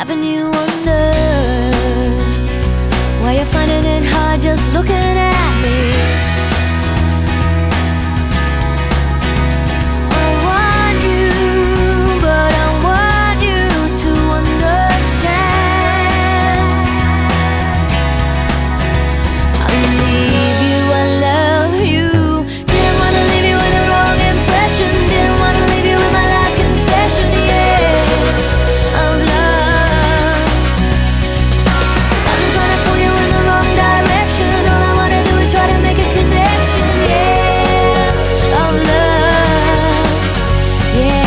Haven't you wondered why you're finding it hard just looking at me? I want you, but I want you to understand. I leave you, I love you. Didn't wanna leave you with the wrong impression. Didn't wanna leave you with my last confession, yeah, of love. Wasn't trying to pull you in the wrong direction. All I wanna do is try to make a connection, yeah, of love, yeah,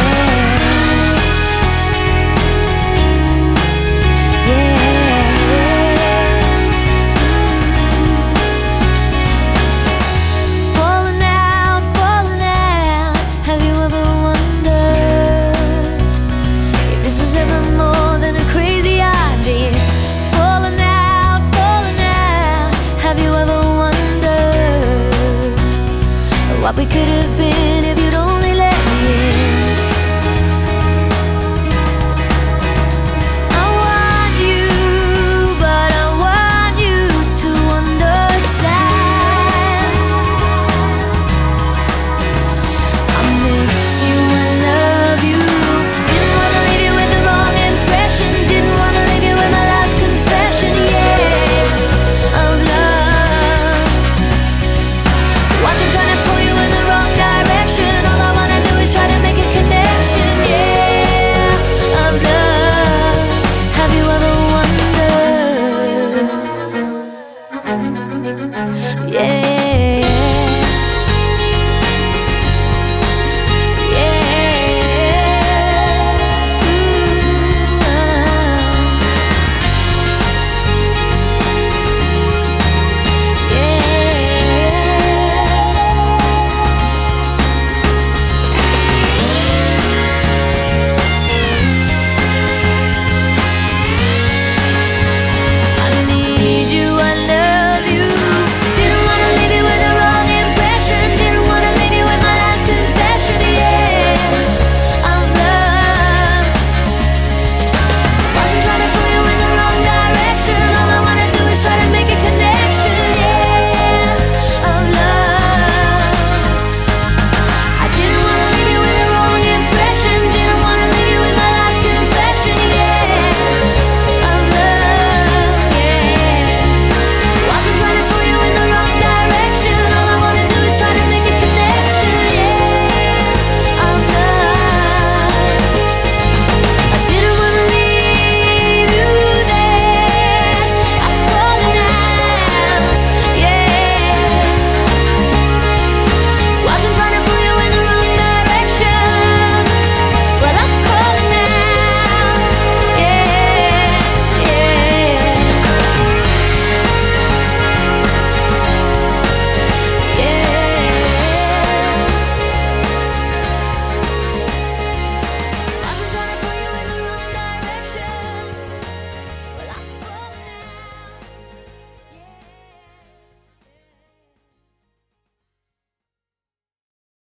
falling out, falling out. Have you ever wondered if this was ever more than a crazy idea? Falling out, falling out. Have you ever wondered what we could have been